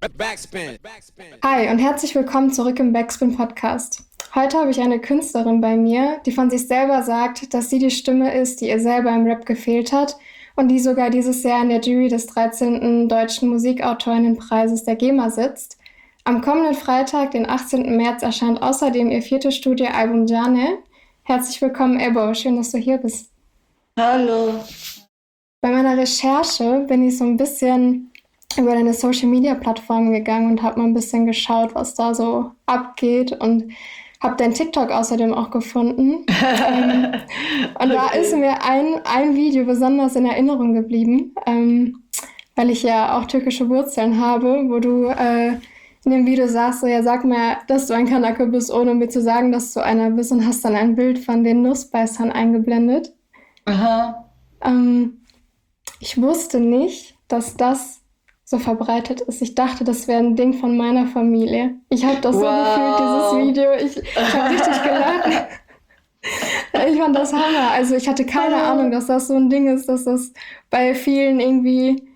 Backspin. Hi und herzlich willkommen zurück im Backspin Podcast. Heute habe ich eine Künstlerin bei mir, die von sich selber sagt, dass sie die Stimme ist, die ihr selber im Rap gefehlt hat und die sogar dieses Jahr in der Jury des 13. Deutschen Musikautorinnenpreises der GEMA sitzt. Am kommenden Freitag, den 18. März, erscheint außerdem ihr viertes Studioalbum Jane. Herzlich willkommen, Ebo. Schön, dass du hier bist. Hallo. Bei meiner Recherche bin ich so ein bisschen über deine Social-Media-Plattformen gegangen und habe mal ein bisschen geschaut, was da so abgeht und habe dein TikTok außerdem auch gefunden. Und da ist mir ein Video besonders in Erinnerung geblieben, weil ich ja auch türkische Wurzeln habe, wo du in dem Video sagst, so, ja, sag mir, dass du ein Kanake bist, ohne mir zu sagen, dass du einer bist, und hast dann ein Bild von den Nussbeißern eingeblendet. Aha. Ich wusste nicht, dass das so verbreitet ist. Ich dachte, das wäre ein Ding von meiner Familie. Ich habe das so gefühlt, dieses Video. Ich habe richtig gelacht. Ich fand das Hammer. Also ich hatte keine Ahnung, dass das so ein Ding ist, dass das bei vielen irgendwie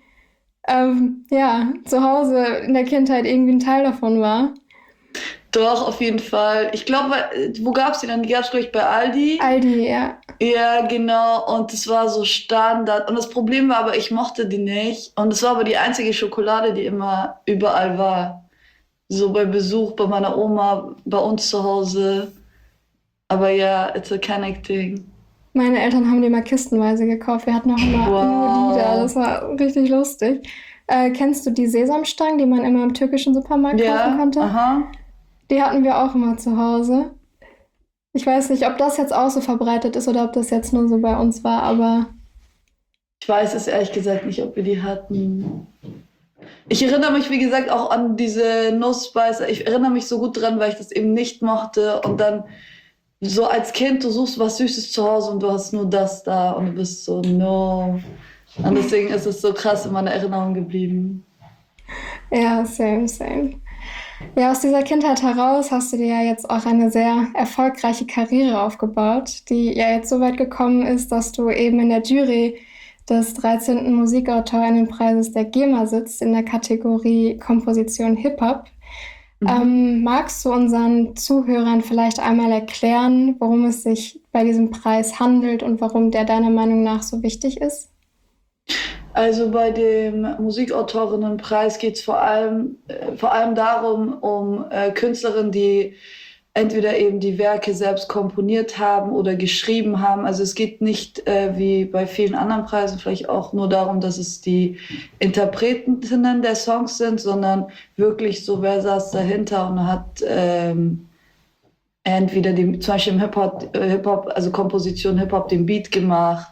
zu Hause in der Kindheit irgendwie ein Teil davon war. Doch, auf jeden Fall. Ich glaube, wo gab's die dann? Die gab's, glaube ich, bei Aldi. Aldi, ja. Ja, genau. Und das war so Standard. Und das Problem war aber, ich mochte die nicht. Und es war aber die einzige Schokolade, die immer überall war. So bei Besuch bei meiner Oma, bei uns zu Hause. Aber ja, it's a Canic thing. Meine Eltern haben die mal kistenweise gekauft. Wir hatten auch immer nur die da. Das war richtig lustig. Kennst du die Sesamstangen, die man immer im türkischen Supermarkt kaufen konnte? Aha. Die hatten wir auch immer zu Hause. Ich weiß nicht, ob das jetzt auch so verbreitet ist oder ob das jetzt nur so bei uns war, aber Ich weiß es ehrlich gesagt nicht, ob wir die hatten. Ich erinnere mich, wie gesagt, auch an diese Nussbeißer. Ich erinnere mich so gut dran, weil ich das eben nicht mochte. Und dann so als Kind, du suchst was Süßes zu Hause und du hast nur das da und du bist so, no. Und deswegen ist es so krass in meiner Erinnerung geblieben. ja, same. Ja, aus dieser Kindheit heraus hast du dir ja jetzt auch eine sehr erfolgreiche Karriere aufgebaut, die ja jetzt so weit gekommen ist, dass du eben in der Jury des 13. Musikautorinnenpreises der GEMA sitzt in der Kategorie Komposition Hip-Hop. Magst du unseren Zuhörern vielleicht einmal erklären, worum es sich bei diesem Preis handelt und warum der deiner Meinung nach so wichtig ist? Also bei dem Musikautorinnenpreis geht es vor allem darum, um Künstlerinnen, die entweder eben die Werke selbst komponiert haben oder geschrieben haben. Also es geht nicht wie bei vielen anderen Preisen vielleicht auch nur darum, dass es die Interpretinnen der Songs sind, sondern wirklich so, wer saß dahinter und hat entweder zum Beispiel im Hip-Hop, also Komposition Hip-Hop, den Beat gemacht,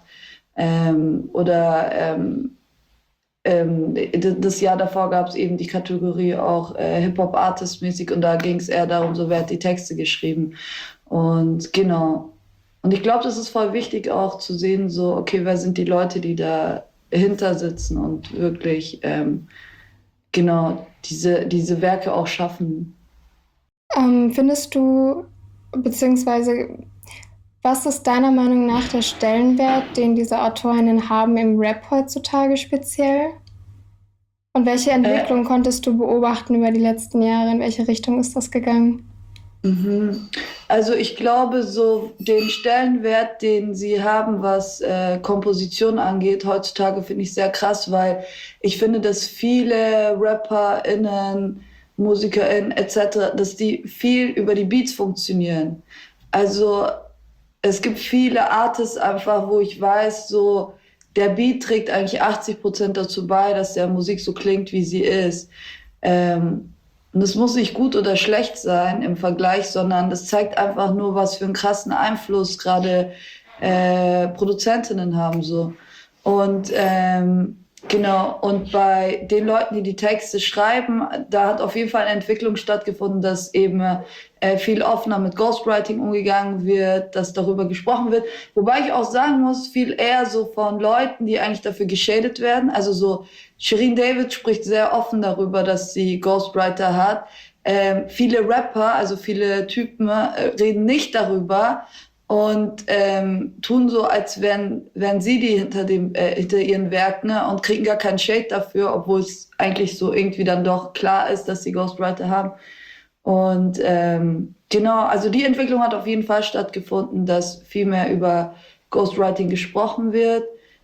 das Jahr davor gab es eben die Kategorie auch Hip-Hop-Artist-mäßig und da ging es eher darum, so wer hat die Texte geschrieben. Und genau. Und ich glaube, das ist voll wichtig auch zu sehen, so, okay, wer sind die Leute, die dahinter sitzen und wirklich diese Werke auch schaffen. Findest du, beziehungsweise was ist deiner Meinung nach der Stellenwert, den diese Autorinnen haben im Rap heutzutage speziell? Und welche Entwicklung konntest du beobachten über die letzten Jahre? In welche Richtung ist das gegangen? Also ich glaube, so den Stellenwert, den sie haben, was Komposition angeht, heutzutage finde ich sehr krass, weil ich finde, dass viele RapperInnen, MusikerInnen etc., dass die viel über die Beats funktionieren. Also es gibt viele Artists einfach, wo ich weiß, so der Beat trägt eigentlich 80% dazu bei, dass der Musik so klingt, wie sie ist. Und es muss nicht gut oder schlecht sein im Vergleich, sondern das zeigt einfach nur, was für einen krassen Einfluss gerade Produzentinnen haben. So. Und genau, und bei den Leuten, die die Texte schreiben, da hat auf jeden Fall eine Entwicklung stattgefunden, dass eben viel offener mit Ghostwriting umgegangen wird, dass darüber gesprochen wird. Wobei ich auch sagen muss, viel eher so von Leuten, die eigentlich dafür geschadet werden. Also so Shirin David spricht sehr offen darüber, dass sie Ghostwriter hat. Viele Rapper, also viele Typen, reden nicht darüber. und tun so, als wären sie die hinter ihren Werk, ne, und kriegen gar keinen Shade dafür, obwohl es eigentlich so irgendwie dann doch klar ist, dass sie Ghostwriter haben. Und genau, also die Entwicklung hat auf jeden Fall stattgefunden, dass viel mehr über Ghostwriting gesprochen wird,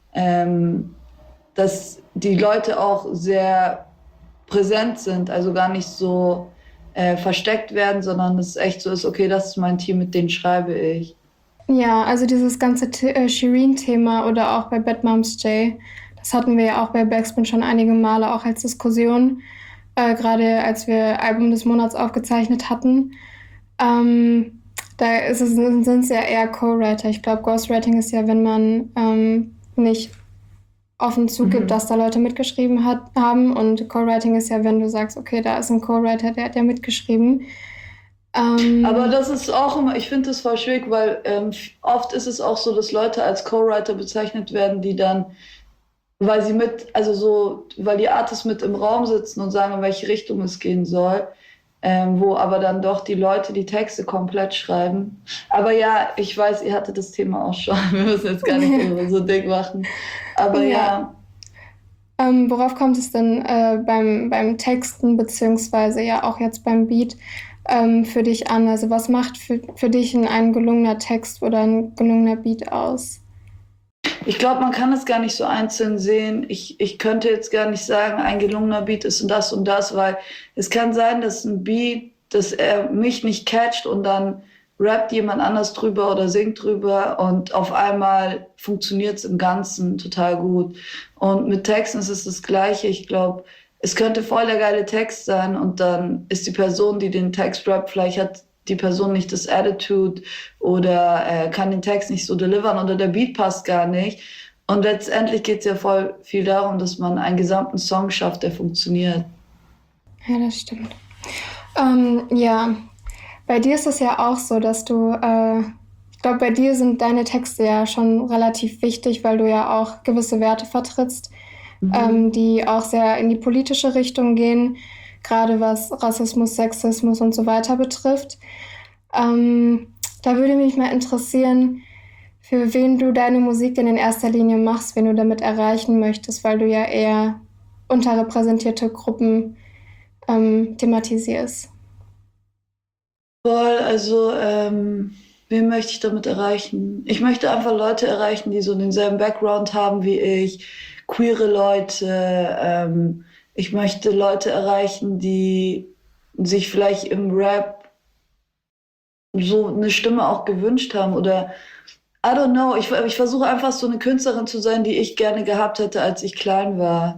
dass die Leute auch sehr präsent sind, also gar nicht so versteckt werden, sondern es echt so ist, okay, das ist mein Team, mit denen schreibe ich. Ja, also dieses ganze Shireen-Thema oder auch bei Bad Moms J, das hatten wir ja auch bei Backspin schon einige Male auch als Diskussion, gerade als wir Album des Monats aufgezeichnet hatten. Da sind es ja eher Co-Writer. Ich glaube, Ghostwriting ist ja, wenn man nicht offen zugibt, dass da Leute mitgeschrieben haben. Und Co-Writing ist ja, wenn du sagst, okay, da ist ein Co-Writer, der hat ja mitgeschrieben. Aber das ist auch immer, ich finde das voll schwierig, weil oft ist es auch so, dass Leute als Co-Writer bezeichnet werden, die dann, weil sie weil die Artists mit im Raum sitzen und sagen, in welche Richtung es gehen soll, wo aber dann doch die Leute die Texte komplett schreiben. Aber ja, ich weiß, ihr hattet das Thema auch schon. Wir müssen jetzt gar nicht so dick machen. Aber ja. Worauf kommt es denn beim Texten, beziehungsweise ja auch jetzt beim Beat, für dich an? Also was macht für dich ein gelungener Text oder ein gelungener Beat aus? Ich glaube, man kann es gar nicht so einzeln sehen. Ich könnte jetzt gar nicht sagen, ein gelungener Beat ist und das, weil es kann sein, dass ein Beat, dass er mich nicht catcht und dann rappt jemand anders drüber oder singt drüber und auf einmal funktioniert es im Ganzen total gut. Und mit Texten ist es das Gleiche. Ich glaube, es könnte voll der geile Text sein und dann ist die Person, die den Text rappt, vielleicht hat die Person nicht das Attitude oder kann den Text nicht so delivern oder der Beat passt gar nicht. Und letztendlich geht es ja voll viel darum, dass man einen gesamten Song schafft, der funktioniert. Ja, das stimmt. Ja, bei dir ist es ja auch so, dass du, ich glaube, bei dir sind deine Texte ja schon relativ wichtig, weil du ja auch gewisse Werte vertrittst, die auch sehr in die politische Richtung gehen, gerade was Rassismus, Sexismus und so weiter betrifft. Da würde mich mal interessieren, für wen du deine Musik denn in erster Linie machst, wen du damit erreichen möchtest, weil du ja eher unterrepräsentierte Gruppen thematisierst. Voll, also wen möchte ich damit erreichen? Ich möchte einfach Leute erreichen, die so denselben Background haben wie ich, queere Leute. Ich möchte Leute erreichen, die sich vielleicht im Rap so eine Stimme auch gewünscht haben oder I don't know. Ich versuche einfach so eine Künstlerin zu sein, die ich gerne gehabt hätte, als ich klein war.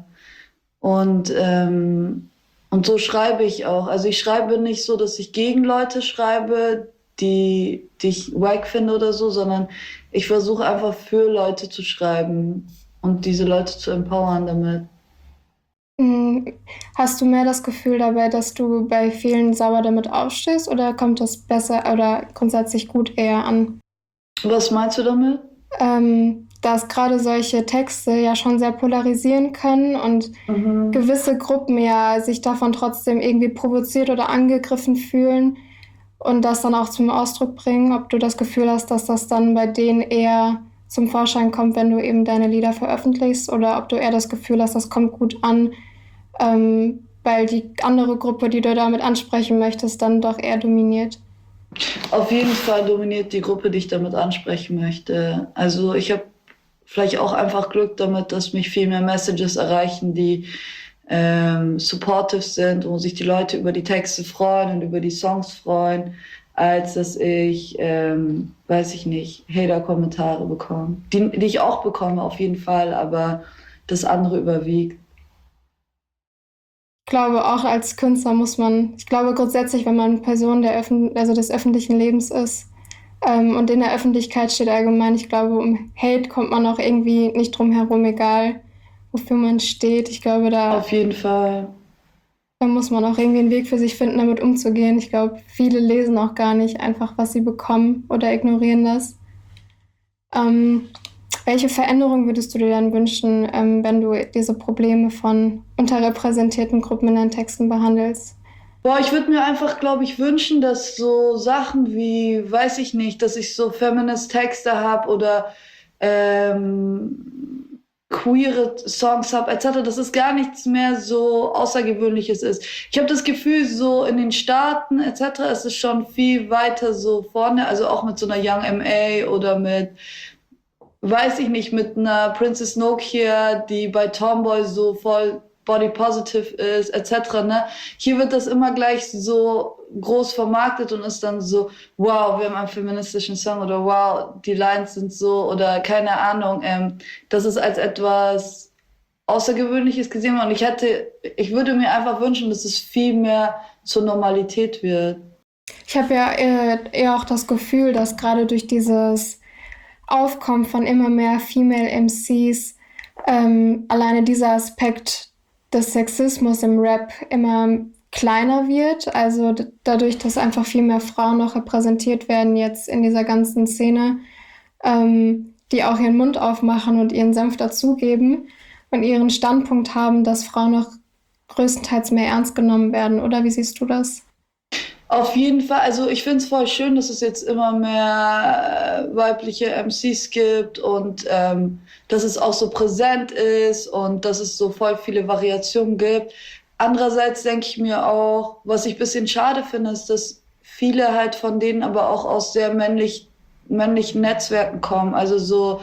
Und so schreibe ich auch. Also ich schreibe nicht so, dass ich gegen Leute schreibe, die ich wack finde oder so, sondern ich versuche einfach für Leute zu schreiben und diese Leute zu empowern damit. Hast du mehr das Gefühl dabei, dass du bei vielen sauer damit aufstehst oder kommt das besser oder grundsätzlich gut eher an? Was meinst du damit? Dass gerade solche Texte ja schon sehr polarisieren können und gewisse Gruppen ja sich davon trotzdem irgendwie provoziert oder angegriffen fühlen und das dann auch zum Ausdruck bringen, ob du das Gefühl hast, dass das dann bei denen eher zum Vorschein kommt, wenn du eben deine Lieder veröffentlichst oder ob du eher das Gefühl hast, das kommt gut an, weil die andere Gruppe, die du damit ansprechen möchtest, dann doch eher dominiert. Auf jeden Fall dominiert die Gruppe, die ich damit ansprechen möchte. Also ich habe vielleicht auch einfach Glück damit, dass mich viel mehr Messages erreichen, die supportive sind, wo sich die Leute über die Texte freuen und über die Songs freuen, als dass ich, weiß ich nicht, Hater-Kommentare bekomme. Die ich auch bekomme, auf jeden Fall, aber das andere überwiegt. Ich glaube, auch als Künstler ich glaube grundsätzlich, wenn man Person des öffentlichen Lebens ist und in der Öffentlichkeit steht allgemein, ich glaube, um Hate kommt man auch irgendwie nicht drum herum, egal wofür man steht. Ich glaube, Auf jeden Fall. da muss man auch irgendwie einen Weg für sich finden, damit umzugehen. Ich glaube, viele lesen auch gar nicht einfach, was sie bekommen oder ignorieren das. Welche Veränderung würdest du dir dann wünschen, wenn du diese Probleme von unterrepräsentierten Gruppen in deinen Texten behandelst? Boah, ich würde mir einfach, glaube ich, wünschen, dass so Sachen wie, weiß ich nicht, dass ich so Feminist-Texte habe oder queere Songs habe, etc., dass es gar nichts mehr so Außergewöhnliches ist. Ich habe das Gefühl, so in den Staaten, etc., ist es schon viel weiter so vorne, also auch mit so einer Young M.A. oder mit, weiß ich nicht, mit einer Princess Nokia, die bei Tomboy so voll body positive ist, etc. Ne? Hier wird das immer gleich so groß vermarktet und ist dann so, wow, wir haben einen feministischen Song oder wow, die Lines sind so oder keine Ahnung. Das ist als etwas Außergewöhnliches gesehen und ich würde mir einfach wünschen, dass es viel mehr zur Normalität wird. Ich habe ja eher auch das Gefühl, dass gerade durch dieses Aufkommen von immer mehr Female MCs alleine dieser Aspekt des Sexismus im Rap immer kleiner wird. Also dadurch, dass einfach viel mehr Frauen noch repräsentiert werden jetzt in dieser ganzen Szene, die auch ihren Mund aufmachen und ihren Senf dazugeben und ihren Standpunkt haben, dass Frauen noch größtenteils mehr ernst genommen werden. Oder wie siehst du das? Auf jeden Fall, also ich finde es voll schön, dass es jetzt immer mehr weibliche MCs gibt und dass es auch so präsent ist und dass es so voll viele Variationen gibt. Andererseits denke ich mir auch, was ich ein bisschen schade finde, ist, dass viele halt von denen aber auch aus sehr männlichen Netzwerken kommen. Also so,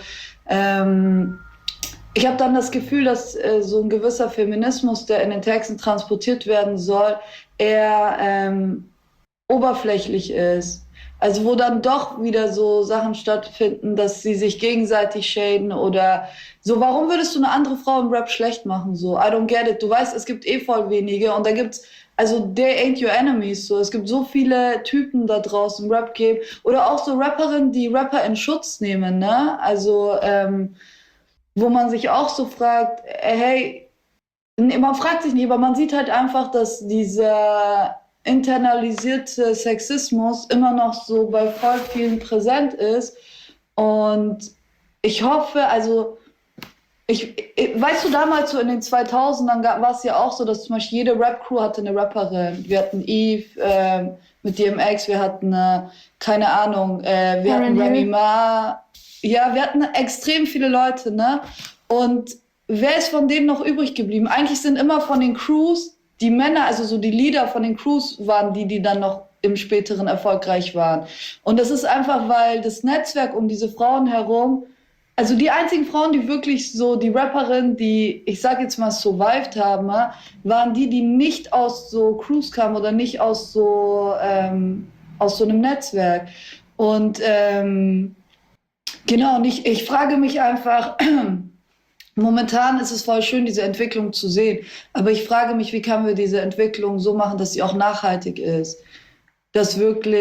ich habe dann das Gefühl, dass so ein gewisser Feminismus, der in den Texten transportiert werden soll, eher oberflächlich ist. Also wo dann doch wieder so Sachen stattfinden, dass sie sich gegenseitig schäden oder so. Warum würdest du eine andere Frau im Rap schlecht machen? So, I don't get it. Du weißt, es gibt eh voll wenige und da gibt's, also they ain't your enemies. So, es gibt so viele Typen da draußen im Rap-Game oder auch so Rapperinnen, die Rapper in Schutz nehmen, ne? Also, wo man sich auch so fragt, hey, nee, man fragt sich nicht, aber man sieht halt einfach, dass dieser internalisierte Sexismus immer noch so bei voll vielen präsent ist. Und ich hoffe, also, weißt du, damals so in den 2000ern war es ja auch so, dass zum Beispiel jede Rap-Crew hatte eine Rapperin. Wir hatten Eve mit DMX, wir hatten, keine Ahnung, wir hatten Remy Ma. Ja, wir hatten extrem viele Leute, ne? Und wer ist von denen noch übrig geblieben? Eigentlich sind immer von den Crews die Männer, also so die Leader von den Crews waren die dann noch im späteren erfolgreich waren. Und das ist einfach, weil das Netzwerk um diese Frauen herum, also die einzigen Frauen, die wirklich so, die Rapperinnen, die, ich sag jetzt mal, survived haben, waren die nicht aus so Crews kamen oder nicht aus so einem Netzwerk. Und genau, und ich frage mich einfach, momentan ist es voll schön, diese Entwicklung zu sehen. Aber ich frage mich, wie können wir diese Entwicklung so machen, dass sie auch nachhaltig ist? Dass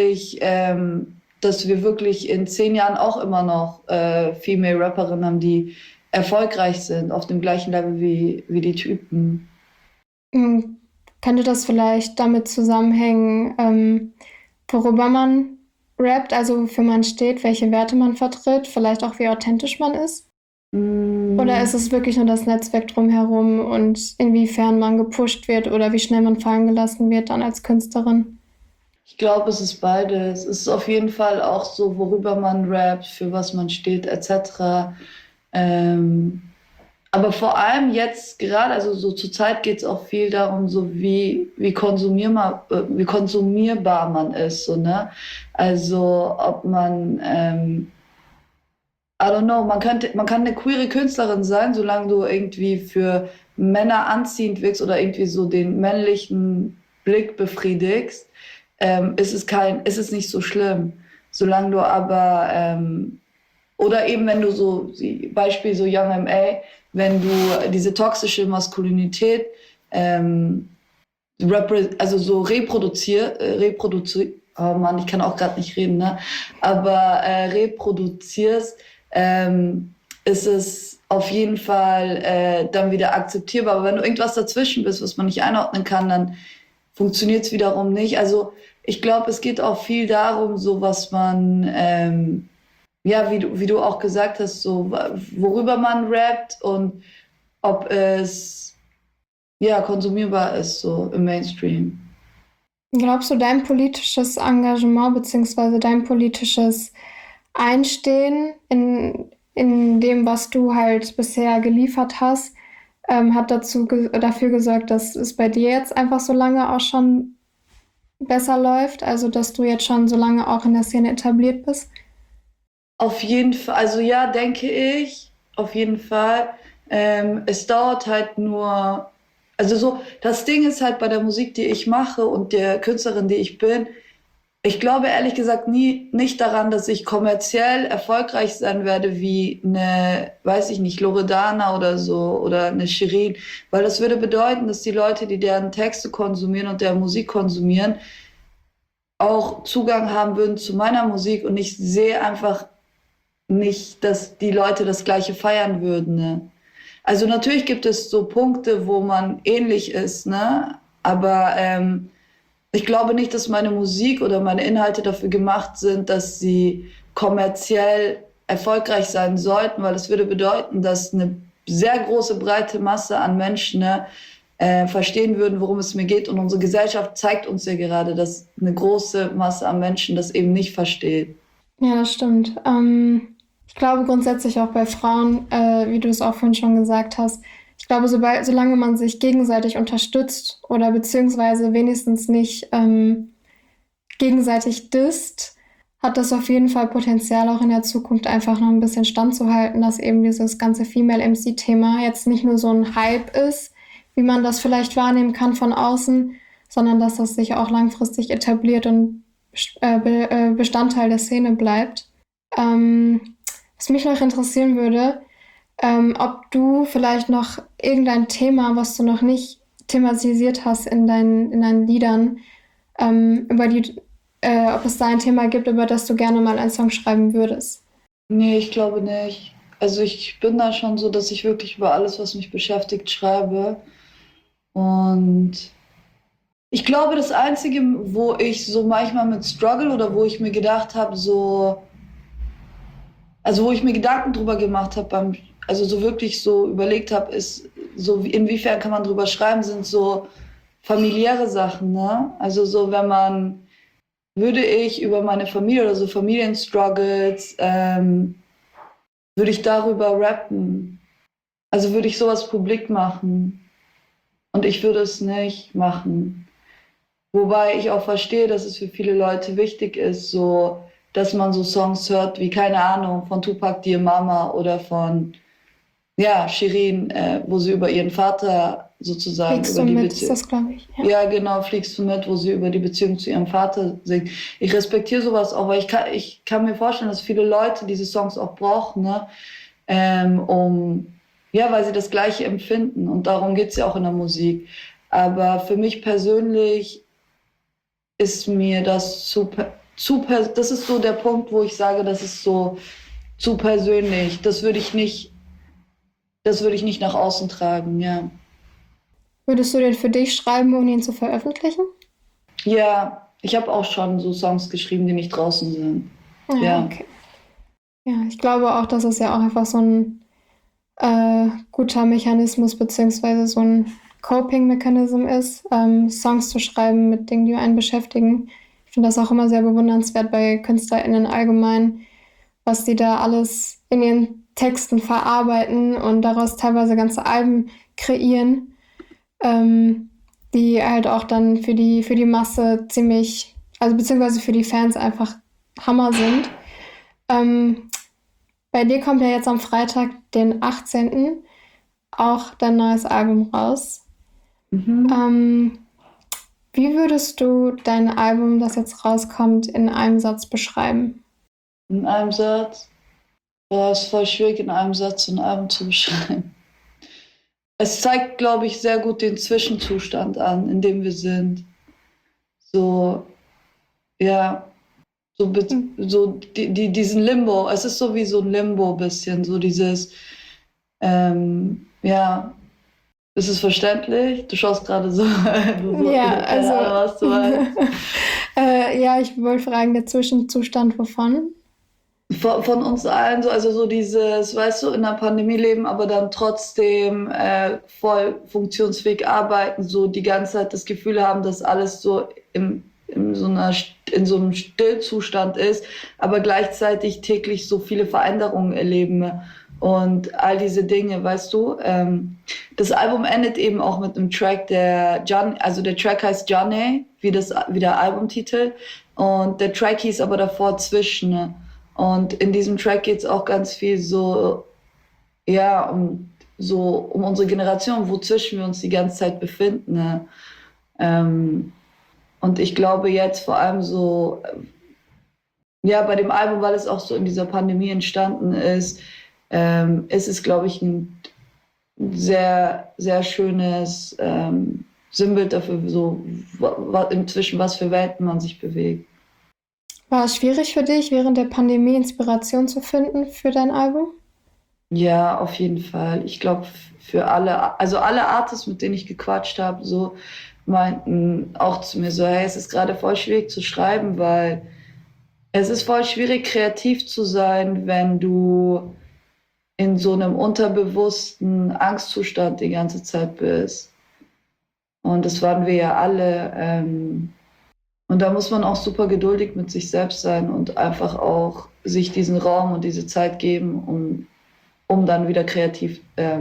dass wir wirklich in 10 Jahren auch immer noch Female Rapperinnen haben, die erfolgreich sind, auf dem gleichen Level wie die Typen. Könnte das vielleicht damit zusammenhängen, worüber man rappt, also wofür man steht, welche Werte man vertritt, vielleicht auch wie authentisch man ist? Oder ist es wirklich nur das Netzwerk drumherum und inwiefern man gepusht wird oder wie schnell man fallen gelassen wird dann als Künstlerin? Ich glaube, es ist beides. Es ist auf jeden Fall auch so, worüber man rappt, für was man steht, etc. Aber vor allem jetzt gerade, also so zur Zeit geht es auch viel darum, so wie konsumierbar man ist, so, ne? Also ob man I don't know, man kann eine queere Künstlerin sein, solange du irgendwie für Männer anziehend wirkst oder irgendwie so den männlichen Blick befriedigst, ist es nicht so schlimm. Solange du aber, oder eben wenn du so, Beispiel so Young M.A., wenn du diese toxische Maskulinität, also so oh Mann, ich kann auch gerade nicht reden, ne? Aber reproduzierst, ist es auf jeden Fall dann wieder akzeptierbar. Aber wenn du irgendwas dazwischen bist, was man nicht einordnen kann, dann funktioniert es wiederum nicht. Also ich glaube, es geht auch viel darum, so was man, ja, wie du auch gesagt hast, so worüber man rappt und ob es ja konsumierbar ist, so im Mainstream. Glaubst du, dein politisches Engagement beziehungsweise dein politisches Einstehen in dem, was du halt bisher geliefert hast, hat dafür gesorgt, dass es bei dir jetzt einfach so lange auch schon besser läuft? Also, dass du jetzt schon so lange auch in der Szene etabliert bist? Auf jeden Fall, also ja, denke ich, auf jeden Fall. Es dauert halt nur, also so, das Ding ist halt bei der Musik, die ich mache und der Künstlerin, die ich bin, ich glaube ehrlich gesagt nicht daran, dass ich kommerziell erfolgreich sein werde wie eine, weiß ich nicht, Loredana oder so oder eine Shirin, weil das würde bedeuten, dass die Leute, die deren Texte konsumieren und deren Musik konsumieren, auch Zugang haben würden zu meiner Musik und ich sehe einfach nicht, dass die Leute das Gleiche feiern würden. Ne? Also natürlich gibt es so Punkte, wo man ähnlich ist, ne? Aber ich glaube nicht, dass meine Musik oder meine Inhalte dafür gemacht sind, dass sie kommerziell erfolgreich sein sollten, weil das würde bedeuten, dass eine sehr große, breite Masse an Menschen ne, verstehen würden, worum es mir geht. Und unsere Gesellschaft zeigt uns ja gerade, dass eine große Masse an Menschen das eben nicht versteht. Ja, das stimmt. Ich glaube grundsätzlich auch bei Frauen, wie du es auch vorhin schon gesagt hast, ich glaube, solange man sich gegenseitig unterstützt oder beziehungsweise wenigstens nicht gegenseitig disst, hat das auf jeden Fall Potenzial, auch in der Zukunft einfach noch ein bisschen standzuhalten, dass eben dieses ganze Female-MC-Thema jetzt nicht nur so ein Hype ist, wie man das vielleicht wahrnehmen kann von außen, sondern dass das sich auch langfristig etabliert und Bestandteil der Szene bleibt. Was mich noch interessieren würde, ob du vielleicht noch irgendein Thema, was du noch nicht thematisiert hast in deinen Liedern, ob es da ein Thema gibt, über das du gerne mal einen Song schreiben würdest. Nee, ich glaube nicht. Also ich bin da schon so, dass ich wirklich über alles, was mich beschäftigt, schreibe. Und ich glaube, das Einzige, wo ich so manchmal mit struggle oder wo ich mir gedacht habe, so, also wo ich mir Gedanken drüber gemacht habe, also so wirklich so überlegt habe, ist so, inwiefern kann man drüber schreiben, sind so familiäre Sachen, ne? Also so, würde ich über meine Familie oder so Familienstruggles, würde ich darüber rappen. Also würde ich sowas publik machen. Und ich würde es nicht machen. Wobei ich auch verstehe, dass es für viele Leute wichtig ist, so, dass man so Songs hört wie, keine Ahnung, von Tupac Dear Mama oder von, ja, Shirin, wo sie über ihren Vater sozusagen, Fliegst über du die mit, ist Beziehung. das, glaube ich. Ja. Ja, genau, fliegst du mit, wo sie über die Beziehung zu ihrem Vater singt. Ich respektiere sowas auch, weil ich kann mir vorstellen, dass viele Leute diese Songs auch brauchen, ne? Ja, weil sie das Gleiche empfinden und darum geht es ja auch in der Musik. Aber für mich persönlich ist mir das das ist so der Punkt, wo ich sage, das ist so zu persönlich. Das würde ich nicht nach außen tragen, ja. Würdest du den für dich schreiben, ohne ihn zu veröffentlichen? Ja, ich habe auch schon so Songs geschrieben, die nicht draußen sind. Ja, Ja. okay. Ja, ich glaube auch, dass es ja auch einfach so ein guter Mechanismus beziehungsweise so ein Coping-Mechanism ist, Songs zu schreiben mit Dingen, die einen beschäftigen. Ich finde das auch immer sehr bewundernswert bei KünstlerInnen allgemein, was die da alles in ihren Texten verarbeiten und daraus teilweise ganze Alben kreieren, die halt auch dann für die Masse ziemlich, also beziehungsweise für die Fans einfach Hammer sind. Bei dir kommt ja jetzt am Freitag, den 18., auch dein neues Album raus. Mhm. Wie würdest du dein Album, das jetzt rauskommt, in einem Satz beschreiben? In einem Satz. Ja, es ist voll schwierig, in einem Satz so ein Album zu beschreiben. Es zeigt, glaube ich, sehr gut den Zwischenzustand an, in dem wir sind. So, ja, diesen Limbo. Es ist so wie so ein Limbo bisschen, so dieses, ja, ist es verständlich? Du schaust gerade so, Ja, keine Ahnung, was du meinst. ja, ich wollte fragen, der Zwischenzustand wovon? von uns allen so, also so dieses, weißt du, in der Pandemie leben, aber dann trotzdem voll funktionsfähig arbeiten, so die ganze Zeit das Gefühl haben, dass alles so in so einem Stillzustand ist, aber gleichzeitig täglich so viele Veränderungen erleben und all diese Dinge, weißt du. Das Album endet eben auch mit einem Track, also der Track heißt Johnny, wie der Albumtitel, und der Track hieß aber davor Zwischen. Ne? Und in diesem Track geht es auch ganz viel so, ja, um unsere Generation, wozwischen wir uns die ganze Zeit befinden. Ne? Und ich glaube jetzt vor allem so, ja, bei dem Album, weil es auch so in dieser Pandemie entstanden ist es, glaube ich, ein sehr, sehr schönes Sinnbild dafür, so inzwischen was für Welten man sich bewegt. War es schwierig für dich, während der Pandemie Inspiration zu finden für dein Album? Ja, auf jeden Fall. Ich glaube, für alle Artists, mit denen ich gequatscht habe, so meinten auch zu mir so, hey, es ist gerade voll schwierig zu schreiben, weil es ist voll schwierig, kreativ zu sein, wenn du in so einem unterbewussten Angstzustand die ganze Zeit bist. Und das waren wir ja alle. Und da muss man auch super geduldig mit sich selbst sein und einfach auch sich diesen Raum und diese Zeit geben, um dann wieder kreativ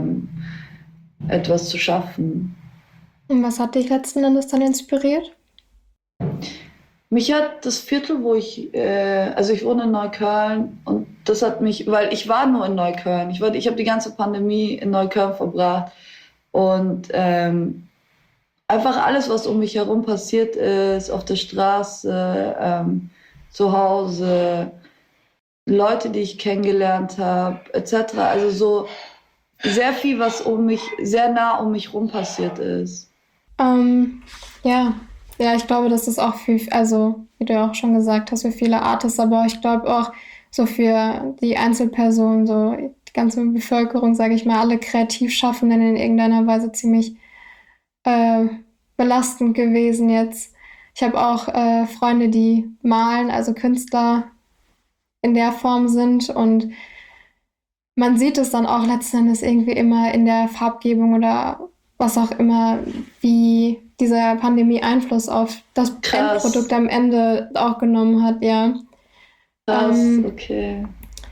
etwas zu schaffen. Und was hat dich letzten Endes dann inspiriert? Mich hat das Viertel, also ich wohne in Neukölln und das hat mich, weil ich war nur in Neukölln. Ich habe die ganze Pandemie in Neukölln verbracht und einfach alles, was um mich herum passiert ist, auf der Straße, zu Hause, Leute, die ich kennengelernt habe, etc. Also so sehr viel, was sehr nah um mich rum passiert ist. Ja, ja, ich glaube, das ist auch also wie du ja auch schon gesagt hast, für viele Artists, aber ich glaube auch so für die Einzelpersonen, so die ganze Bevölkerung, sage ich mal, alle Kreativschaffenden in irgendeiner Weise ziemlich äh, belastend gewesen jetzt. Ich habe auch Freunde, die malen, also Künstler in der Form sind und man sieht es dann auch letzten Endes irgendwie immer in der Farbgebung oder was auch immer, wie diese Pandemie Einfluss auf das Krass, Endprodukt am Ende auch genommen hat, ja. krass, Ähm, okay.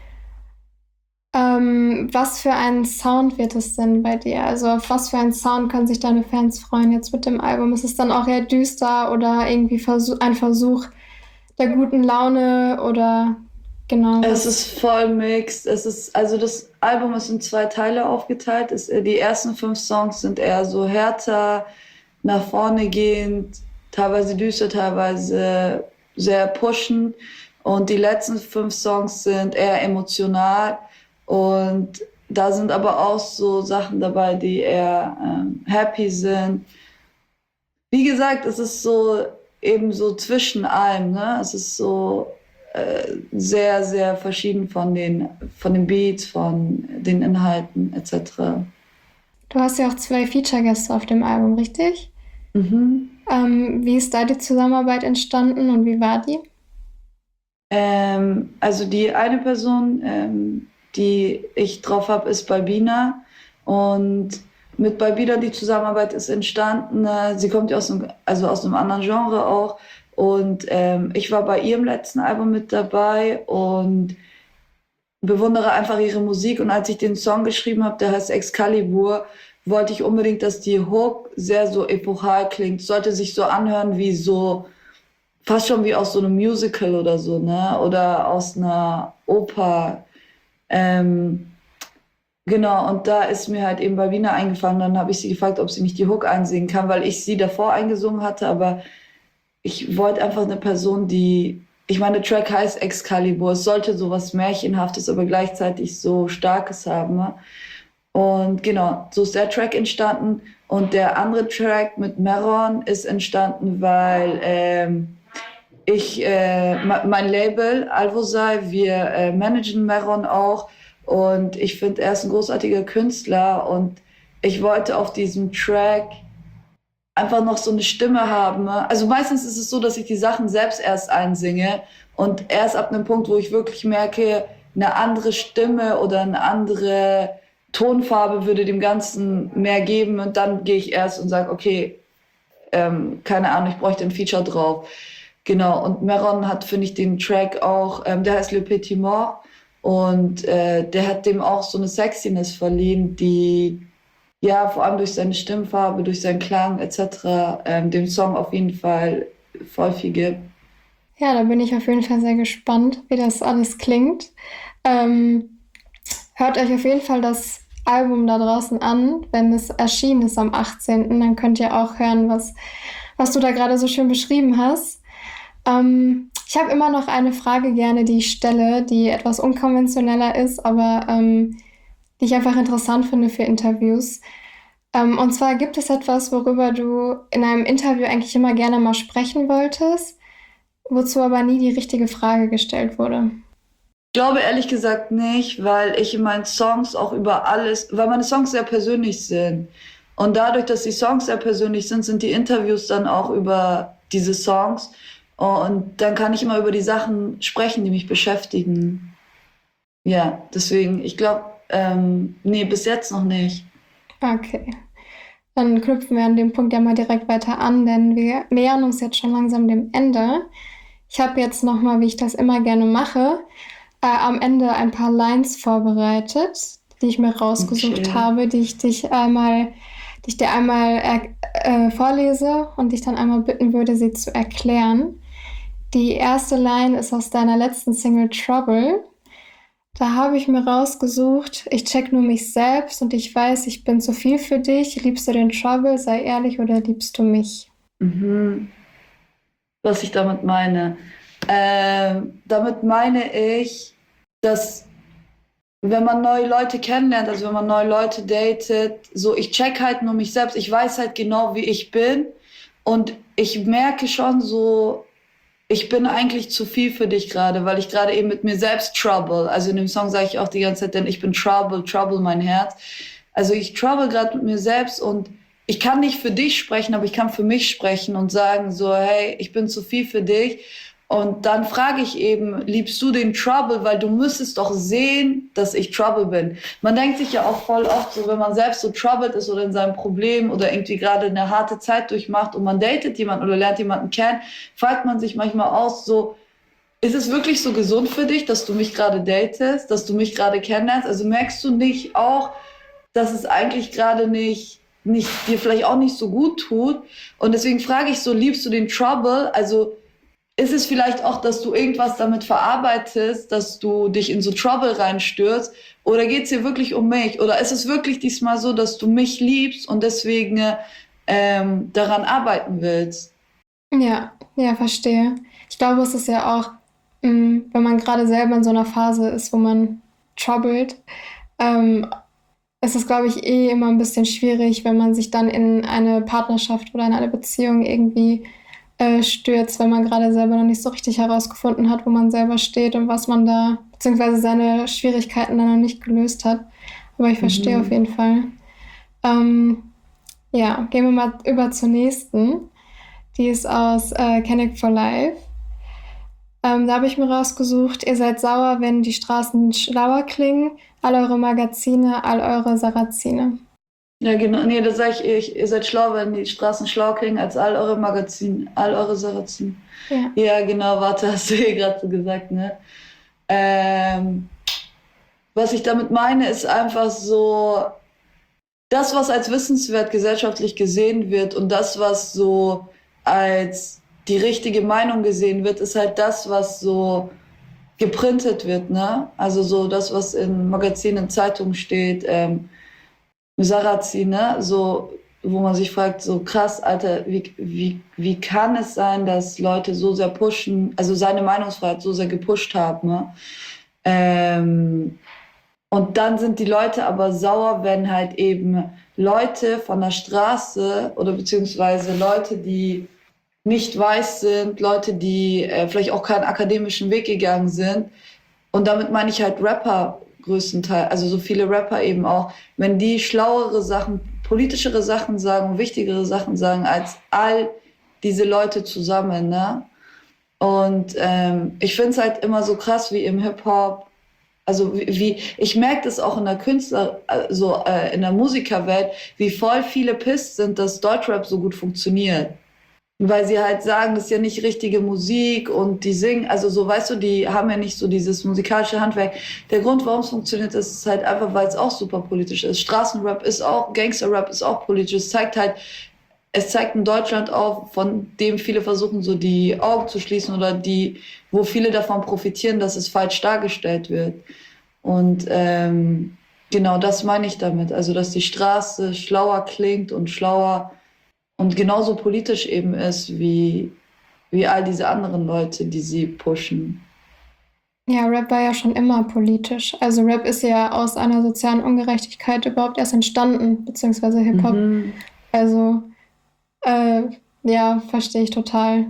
Was für einen Sound wird es denn bei dir? Also auf was für einen Sound können sich deine Fans freuen jetzt mit dem Album? Ist es dann auch eher düster oder irgendwie ein Versuch der guten Laune oder genau Es was? ist voll mixed. Also das Album ist in zwei Teile aufgeteilt. Die ersten 5 Songs sind eher so härter, nach vorne gehend, teilweise düster, teilweise sehr pushend. Und die letzten 5 Songs sind eher emotional. Und da sind aber auch so Sachen dabei, die eher happy sind. Wie gesagt, es ist so eben so zwischen allem, ne? Es ist so sehr, sehr verschieden von den Beats, von den Inhalten etc. Du hast ja auch 2 Feature-Gäste auf dem Album, richtig? Mhm. Wie ist da die Zusammenarbeit entstanden und wie war die? Also die eine Person, die ich drauf habe, ist Balbina. Und mit Balbina die Zusammenarbeit ist entstanden. Sie kommt ja aus einem anderen Genre auch. Und ich war bei ihrem letzten Album mit dabei und bewundere einfach ihre Musik. Und als ich den Song geschrieben habe, der heißt Excalibur, wollte ich unbedingt, dass die Hook sehr so epochal klingt. Sollte sich so anhören wie so, fast schon wie aus so einem Musical oder so, ne? Oder aus einer Oper. Ähm, genau, und da ist mir halt eben Balbina eingefallen. Dann habe ich sie gefragt, ob sie nicht die Hook einsingen kann, weil ich sie davor eingesungen hatte, aber ich wollte einfach eine Person, ich meine, der Track heißt Excalibur. Es sollte so was Märchenhaftes, aber gleichzeitig so Starkes haben. Ne? Und genau, so ist der Track entstanden. Und der andere Track mit Meron ist entstanden, weil mein Label Alvosai, wir managen Meron auch. Und ich finde, er ist ein großartiger Künstler. Und ich wollte auf diesem Track einfach noch so eine Stimme haben. Also meistens ist es so, dass ich die Sachen selbst erst einsinge und erst ab einem Punkt, wo ich wirklich merke, eine andere Stimme oder eine andere Tonfarbe würde dem Ganzen mehr geben und dann gehe ich erst und sage, okay, keine Ahnung, ich bräuchte ein Feature drauf. Genau, und Meron hat, finde ich, den Track auch, der heißt Le Petit Mort und der hat dem auch so eine Sexiness verliehen, die ja vor allem durch seine Stimmfarbe, durch seinen Klang etc. Dem Song auf jeden Fall voll viel gibt. Ja, da bin ich auf jeden Fall sehr gespannt, wie das alles klingt. Ähm, Hört euch auf jeden Fall das Album da draußen an, wenn es erschienen ist am 18. Dann könnt ihr auch hören, was du da gerade so schön beschrieben hast. Ich habe immer noch eine Frage gerne, die ich stelle, die etwas unkonventioneller ist, aber die ich einfach interessant finde für Interviews. Und zwar gibt es etwas, worüber du in einem Interview eigentlich immer gerne mal sprechen wolltest, wozu aber nie die richtige Frage gestellt wurde. Ich glaube ehrlich gesagt nicht, weil ich in meinen Songs auch über alles, weil meine Songs sehr persönlich sind. Und dadurch, dass die Songs sehr persönlich sind, sind die Interviews dann auch über diese Songs. Und dann kann ich immer über die Sachen sprechen, die mich beschäftigen. Ja, deswegen, ich glaube, nee, bis jetzt noch nicht. Okay, dann knüpfen wir an dem Punkt ja mal direkt weiter an, denn wir nähern uns jetzt schon langsam dem Ende. Ich habe jetzt nochmal, wie ich das immer gerne mache, am Ende ein paar Lines vorbereitet, die ich mir rausgesucht Okay. habe, die ich dir einmal vorlese und dich dann einmal bitten würde, sie zu erklären. Die erste Line ist aus deiner letzten Single Trouble. Da habe ich mir rausgesucht, ich check nur mich selbst und ich weiß, ich bin zu viel für dich. Liebst du den Trouble, sei ehrlich, oder liebst du mich? Mhm. Was ich damit meine. Damit meine ich, dass wenn man neue Leute kennenlernt, also wenn man neue Leute datet, so ich check halt nur mich selbst, ich weiß halt genau, wie ich bin und ich merke schon so, ich bin eigentlich zu viel für dich gerade, weil ich gerade eben mit mir selbst trouble. Also in dem Song sage ich auch die ganze Zeit, denn ich bin trouble, trouble mein Herz. Also ich trouble gerade mit mir selbst und ich kann nicht für dich sprechen, aber ich kann für mich sprechen und sagen so, hey, ich bin zu viel für dich. Und dann frage ich eben, liebst du den Trouble? Weil du müsstest doch sehen, dass ich Trouble bin. Man denkt sich ja auch voll oft so, wenn man selbst so troubled ist oder in seinem Problem oder irgendwie gerade eine harte Zeit durchmacht und man datet jemanden oder lernt jemanden kennen, fragt man sich manchmal aus so, ist es wirklich so gesund für dich, dass du mich gerade datest, dass du mich gerade kennenlernst? Also merkst du nicht auch, dass es eigentlich gerade nicht dir vielleicht auch nicht so gut tut? Und deswegen frage ich so, liebst du den Trouble? Also ist es vielleicht auch, dass du irgendwas damit verarbeitest, dass du dich in so Trouble reinstürzt? Oder geht es dir wirklich um mich? Oder ist es wirklich diesmal so, dass du mich liebst und deswegen daran arbeiten willst? Ja, ja, verstehe. Ich glaube, es ist ja auch, wenn man gerade selber in so einer Phase ist, wo man troubled, ähm, ist es, glaube ich, eh immer ein bisschen schwierig, wenn man sich dann in eine Partnerschaft oder in eine Beziehung irgendwie stürzt, wenn man gerade selber noch nicht so richtig herausgefunden hat, wo man selber steht und was man da, beziehungsweise seine Schwierigkeiten dann noch nicht gelöst hat. Aber ich verstehe auf Mhm. jeden Fall. Ähm, ja, gehen wir mal über zur nächsten. Die ist aus Canic for Life. Da habe ich mir rausgesucht, ihr seid sauer, wenn die Straßen schlauer klingen, all eure Magazine, all eure Sarazine. Ja, genau. Nee, das sage ich, ihr seid schlau, wenn die Straßen schlau klingen als all eure Magazine, all eure Sarazinen. Ja, Ja, genau, warte, hast du hier gerade so gesagt, ne? Ähm, Was ich damit meine, ist einfach so, das, was als wissenswert gesellschaftlich gesehen wird und das, was so als die richtige Meinung gesehen wird, ist halt das, was so geprintet wird, ne? Also so das, was in Magazinen, Zeitungen steht, Sarrazin, ne? So, wo man sich fragt, so krass, Alter, wie kann es sein, dass Leute so sehr pushen, also seine Meinungsfreiheit so sehr gepusht haben, ne? Ähm, und dann sind die Leute aber sauer, wenn halt eben Leute von der Straße oder beziehungsweise Leute, die nicht weiß sind, Leute, die vielleicht auch keinen akademischen Weg gegangen sind. Und damit meine ich halt Rapper größtenteils, also so viele Rapper eben auch, wenn die schlauere Sachen politischere Sachen sagen und wichtigere Sachen sagen als all diese Leute zusammen, ne? Und ich finde es halt immer so krass, wie im Hip-Hop, also ich merke das auch in der in der Musikerwelt, wie voll viele pisst sind, dass Deutschrap so gut funktioniert. Weil sie halt sagen, das ist ja nicht richtige Musik und die singen, also so, weißt du, die haben ja nicht so dieses musikalische Handwerk. Der Grund, warum es funktioniert, ist halt einfach, weil es auch super politisch ist. Straßenrap ist auch, Gangsterrap ist auch politisch. Es zeigt in Deutschland auf, von dem viele versuchen, so die Augen zu schließen oder wo viele davon profitieren, dass es falsch dargestellt wird. Und genau das meine ich damit. Also, dass die Straße schlauer klingt und schlauer und genauso politisch eben ist wie all diese anderen Leute, die sie pushen. Ja, Rap war ja schon immer politisch. Also Rap ist ja aus einer sozialen Ungerechtigkeit überhaupt erst entstanden, beziehungsweise Hip-Hop. Mhm. Also, ja, verstehe ich total.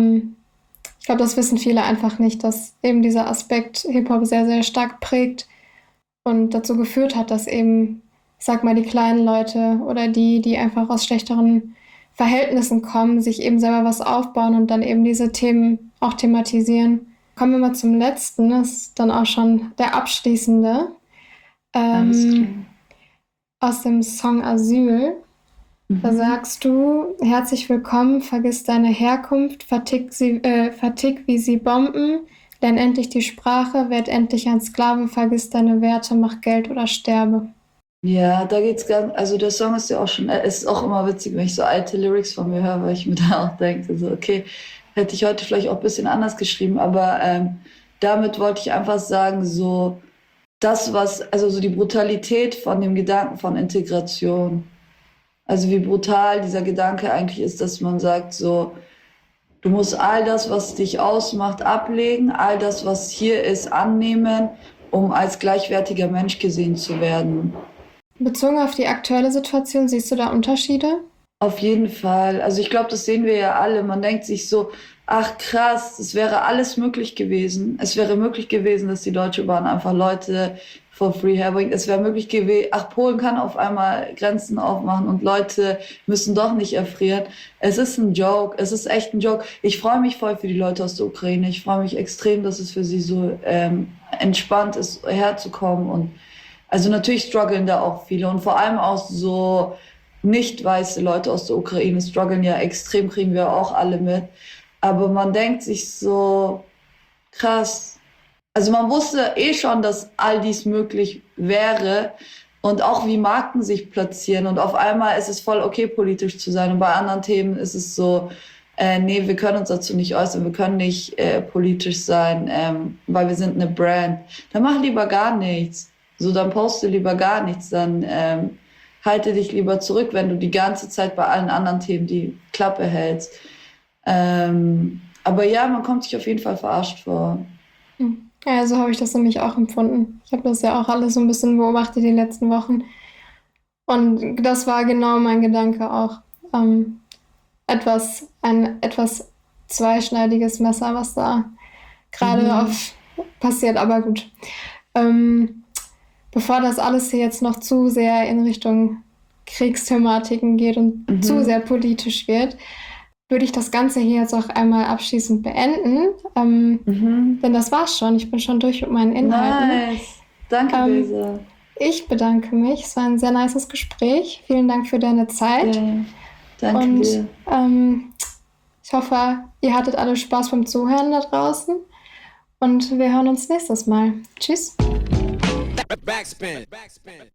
Ich glaube, das wissen viele einfach nicht, dass eben dieser Aspekt Hip-Hop sehr, sehr stark prägt und dazu geführt hat, dass eben, ich sag mal, die kleinen Leute oder die einfach aus schlechteren Verhältnissen kommen, sich eben selber was aufbauen und dann eben diese Themen auch thematisieren. Kommen wir mal zum letzten, das ist dann auch schon der abschließende, Alles klar. aus dem Song Asyl. Da sagst du, herzlich willkommen, vergiss deine Herkunft, vertick wie sie Bomben, lern endlich die Sprache, werd endlich ein Sklave, vergiss deine Werte, mach Geld oder sterbe. Ja, da geht's also der Song ist ja auch schon, es ist auch immer witzig, wenn ich so alte Lyrics von mir höre, weil ich mir da auch denke, so, okay, hätte ich heute vielleicht auch ein bisschen anders geschrieben, aber damit wollte ich einfach sagen, so also so die Brutalität von dem Gedanken von Integration. Also wie brutal dieser Gedanke eigentlich ist, dass man sagt, so, du musst all das, was dich ausmacht, ablegen, all das, was hier ist, annehmen, um als gleichwertiger Mensch gesehen zu werden. Bezogen auf die aktuelle Situation, siehst du da Unterschiede? Auf jeden Fall. Also ich glaube, das sehen wir ja alle. Man denkt sich so, ach krass, es wäre alles möglich gewesen. Es wäre möglich gewesen, dass die Deutsche Bahn einfach Leute for free herbringt. Es wäre möglich gewesen, ach, Polen kann auf einmal Grenzen aufmachen und Leute müssen doch nicht erfrieren. Es ist ein Joke, es ist echt ein Joke. Ich freue mich voll für die Leute aus der Ukraine. Ich freue mich extrem, dass es für sie so entspannt ist, herzukommen. Und also natürlich strugglen da auch viele und vor allem auch so nicht weiße Leute aus der Ukraine strugglen ja extrem, kriegen wir auch alle mit. Aber man denkt sich so, krass. Also man wusste eh schon, dass all dies möglich wäre und auch wie Marken sich platzieren. Und auf einmal ist es voll okay, politisch zu sein. Und bei anderen Themen ist es so, nee, wir können uns dazu nicht äußern, wir können nicht politisch sein, weil wir sind eine Brand. Dann mach lieber gar nichts. So, dann poste lieber gar nichts. Dann halte dich lieber zurück, wenn du die ganze Zeit bei allen anderen Themen die Klappe hältst. Aber ja, man kommt sich auf jeden Fall verarscht vor. Ja, so habe ich das nämlich auch empfunden. Ich habe das ja auch alles so ein bisschen beobachtet die letzten Wochen. Und das war genau mein Gedanke auch. Ein etwas zweischneidiges Messer, was da gerade passiert, aber gut. Bevor das alles hier jetzt noch zu sehr in Richtung Kriegsthematiken geht und zu sehr politisch wird, würde ich das Ganze hier jetzt auch einmal abschließend beenden. Denn das war's schon. Ich bin schon durch mit meinen Inhalten. Nice. Danke, Lisa. Ich bedanke mich. Es war ein sehr nices Gespräch. Vielen Dank für deine Zeit. Ja, danke dir. Ich hoffe, ihr hattet alle Spaß beim Zuhören da draußen. Und wir hören uns nächstes Mal. Tschüss. Backspin.